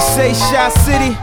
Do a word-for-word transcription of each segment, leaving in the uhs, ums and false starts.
say Shy City,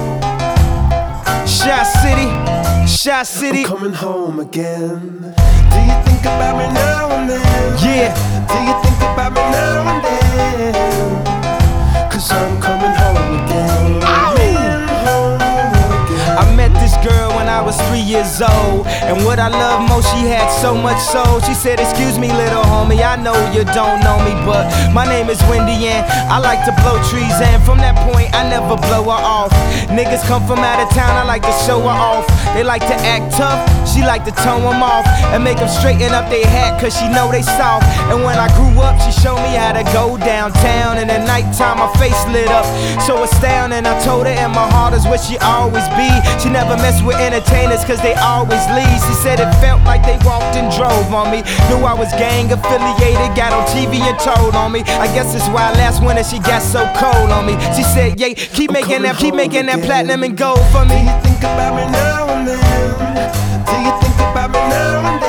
Shy City, Shy City. I'm coming home again. Do you think about me now and then? Yeah. Do you think about me now and then? Cause I'm coming home again. Coming home again. I met this girl when I was three years old, and what I love most, she had so much soul. She said, excuse me little homie, I know you don't know me, but my name is Wendy and I like to blow trees. And from that point I never blow her off. Niggas come from out of town, I like to show her off. They like to act tough, she like to tone them off and make them straighten up their hat, cause she know they soft. And when I grew up, she showed me how to go downtown, and at nighttime my face lit up so astounding. I told her in my heart is where she always be. She never mess with entertainers cause they always leave. She said it felt like they walked and drove on me. Knew I was gang affiliated, got on T V and told on me. I guess that's why last winter she got so cold on me. She said, yeah, keep I'm making that, keep making again. that platinum and gold for me. Do you think about me now and then? Do you think about me now and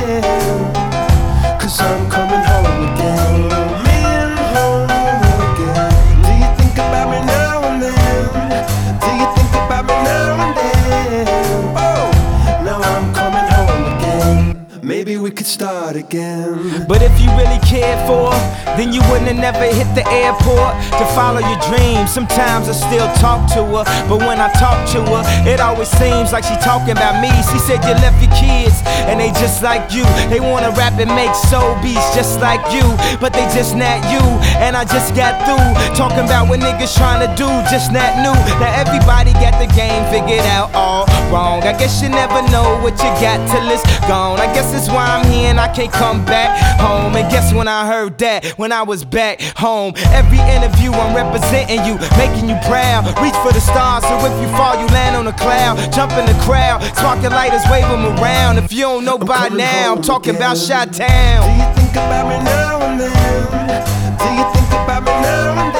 then? Cause I'm coming home again. Coming home again. Do you think about me now and then? Do you think about me now and then? Oh, now I'm coming home again. Maybe we could start again. But if you really cared for her, then you wouldn't have never hit the airport to follow your dreams. Sometimes I still talk to her, but when I talk to her, it always seems like she talking about me. She said you left your kids, and they just like you. They wanna rap and make soul beats just like you, but they just not you. And I just got through talking about what niggas trying to do, just not new. Now everybody got the game figured out all wrong. I guess you never know what you got till it's gone. I guess that's why I'm here and I can't come back home. And guess when I heard that, when I was back home. Every interview I'm representing you, making you proud. Reach for the stars, so if you fall you land on a cloud. Jump in the crowd, sparking lighters, wave them around. If you don't know by now, I'm talking about Chi-Town. Do you think about me now and then? Do you think about me now and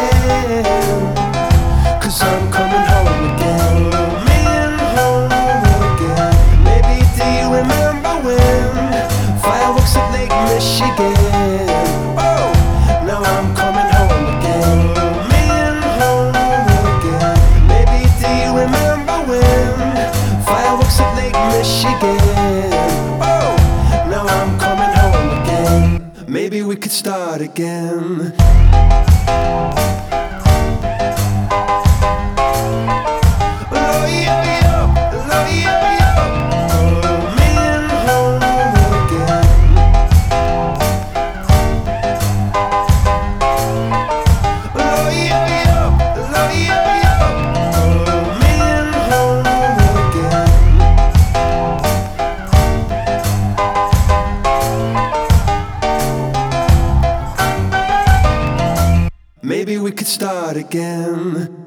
then? Cause I'm coming home again. Coming home again. Maybe do you remember when fireworks at Lake Michigan? Oh, now I'm coming home again. Coming home again. Maybe do you remember when fireworks at Lake Michigan? Oh, now I'm coming home again. Maybe we could start again. Oh, yo, yo. Oh, yo, yo. Coming home again. Oh, yo, yo. Oh, yo, yo. Coming home again. Maybe we could start again.